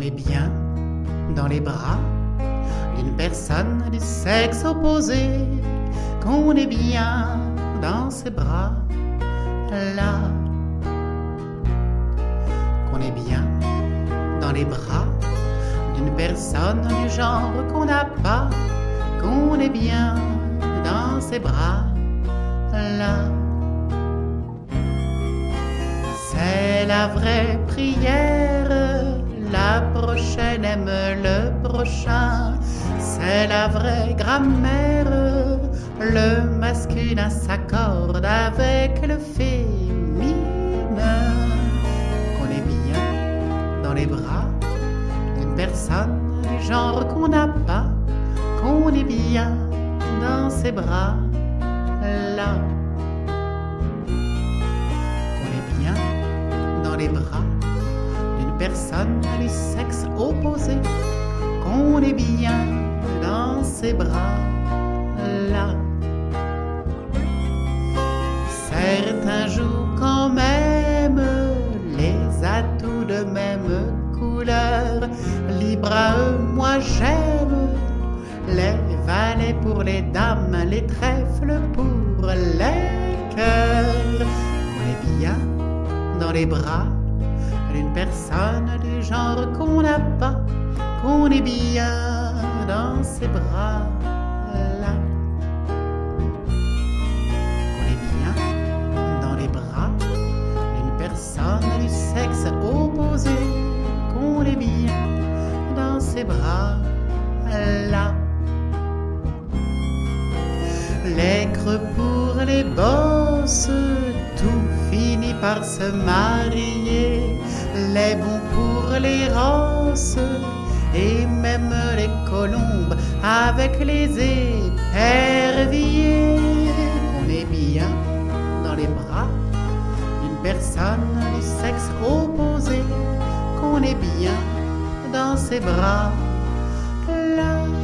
est bien dans les bras d'une personne du sexe opposé, qu'on est bien dans ses bras là, qu'on est bien dans les bras d'une personne du genre qu'on n'a pas, qu'on est bien dans ses bras là. C'est la vraie prière, la prochaine aime le prochain. C'est la vraie grammaire, le masculin s'accorde avec le féminin. Qu'on est bien dans les bras d'une personne du genre qu'on n'a pas, qu'on est bien dans ses bras là. Les bras d'une personne du sexe opposé, qu'on est bien dans ses bras là. Certains jouent quand même les atouts de même couleur, libre à eux, moi j'aime les valets pour les dames, les trèfles pour les cœurs. On est bien dans les bras d'une personne du genre qu'on n'a pas, qu'on est bien dans ses bras là. On est bien dans les bras d'une personne du sexe opposé, qu'on est bien dans ses bras là. Les creux pour les bosses, tout finit par se marier. Les bons pour les rosses, et même les colombes avec les éperviers. On est bien dans les bras d'une personne du sexe opposé, qu'on est bien dans ses bras là.